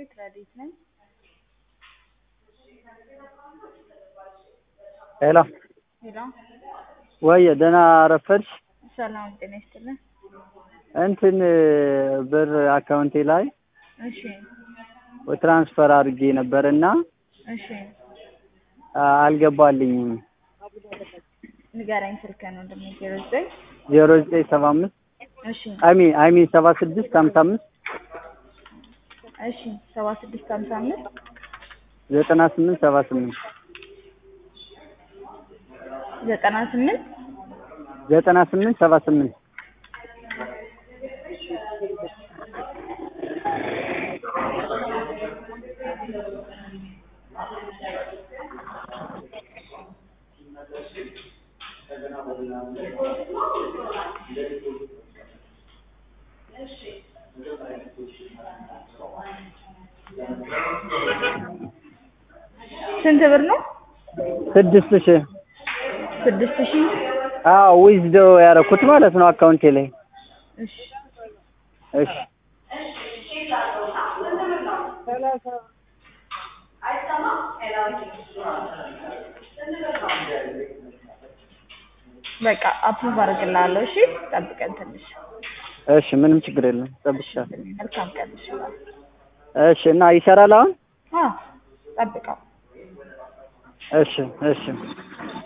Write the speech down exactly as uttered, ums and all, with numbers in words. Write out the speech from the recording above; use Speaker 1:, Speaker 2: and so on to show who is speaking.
Speaker 1: ቤት ረዲት ነኝ።
Speaker 2: ሄሎ
Speaker 1: ሄሎ
Speaker 2: ወይ ደህና አረፈድሽ?
Speaker 1: ሰላም ጤና ይስጥልኝ።
Speaker 2: እንትን ብር አካውንቴ ላይ
Speaker 1: እሺ
Speaker 2: ትራንስፈር አድርጌ ነበርና
Speaker 1: እሺ
Speaker 2: አልገባልኝም።
Speaker 1: ንገረኝ ስልክህን ወንድሜ። ዜሮ ዘጠኝ
Speaker 2: ዜሮ ዘጠኝ ሰባ አምስት
Speaker 1: እሺ
Speaker 2: አይ ሚን አይ ሚን ሰባ ስድስት ሀምሳ አምስት
Speaker 1: እሺ ሰባ ስድስት ሀምሳ አምስት
Speaker 2: ዘጠና ስምንት ሰባ ስምንት
Speaker 1: ዘጠና ስምንት
Speaker 2: ዘጠና ስምንት ሰባ ስምንት
Speaker 1: ስንት ብር ነው?
Speaker 2: ስድስት ሺህ
Speaker 1: ስድስት ሺህ
Speaker 2: አዎ ዊዝዶ ያደረኩት ማለት ነው አካውንቴ ላይ።
Speaker 1: እሺ
Speaker 2: እሺ
Speaker 1: በቃ አፕሩቭ አድርግልሃለሁ። እሺ ጠብቀን ትንሽ።
Speaker 2: እሺ ምንም ችግር የለም ጠብቅሻለሁ።
Speaker 1: መልካም ቀን። እሺ
Speaker 2: እሺ እና ይሰራል አሁን?
Speaker 1: አዎ ጠብቀው።
Speaker 2: እሺ እሺ